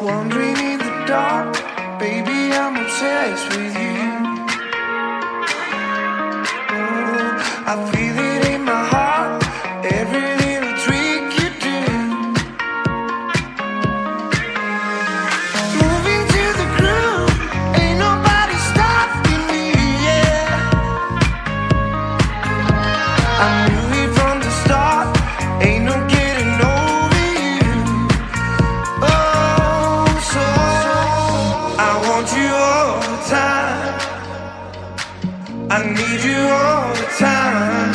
Wandering in the dark, baby, I'm obsessed with you. Oh, I feel it in my heart, every little trick you do. Moving to the groove, ain't nobody stopping me, yeah. I knew it from the start, ain't no getting over you. Oh, so I want you all the time, I need you all the time,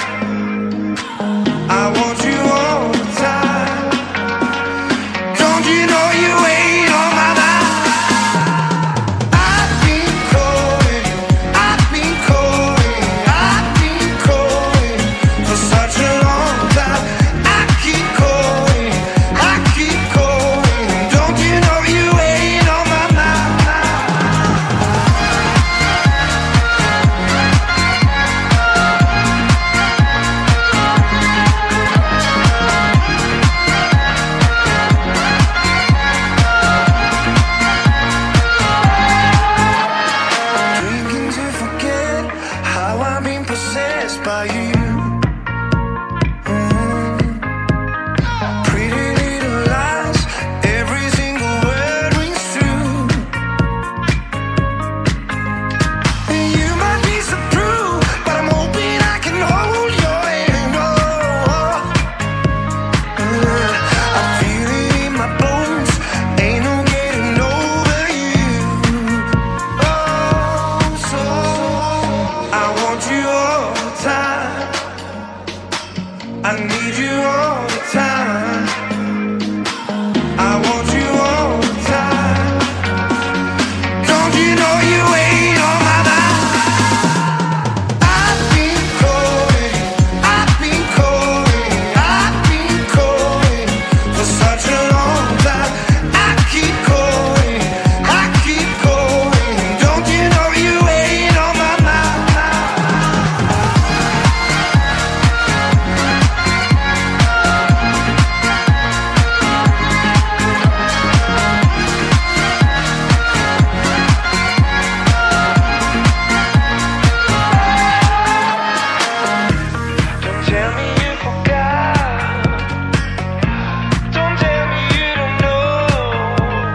I want you all the time. Don't you know you ain't on my mind? I've been calling, I've been calling, I've been calling for such a long time. I keep calling, I keep calling. Don't you know you ain't on my mind? Drinking to forget how I've been possessed by you. Pretty little lies, every single word rings true. You might disapprove, but I'm hoping I can hold your hand. I feel it in my bones, ain't no getting over you. Oh, so I want you all the time, I need you all the time, I want you all the time. Don't you know you ain't on my mind? I've been calling, I've been calling, I've been calling for such a long time. I keep calling, I keep calling. Don't you know you ain't on my mind? Don't tell me you forgot, don't tell me you don't know.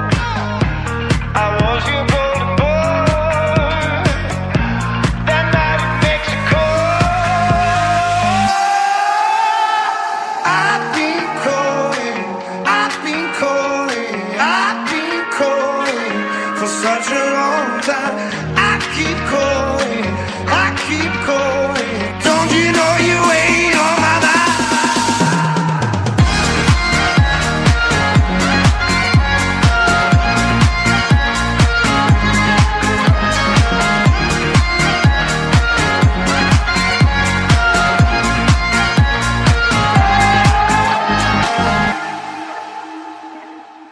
I was your golden boy that night in Mexico. I've been calling, I've been calling, I've been calling for such a long time.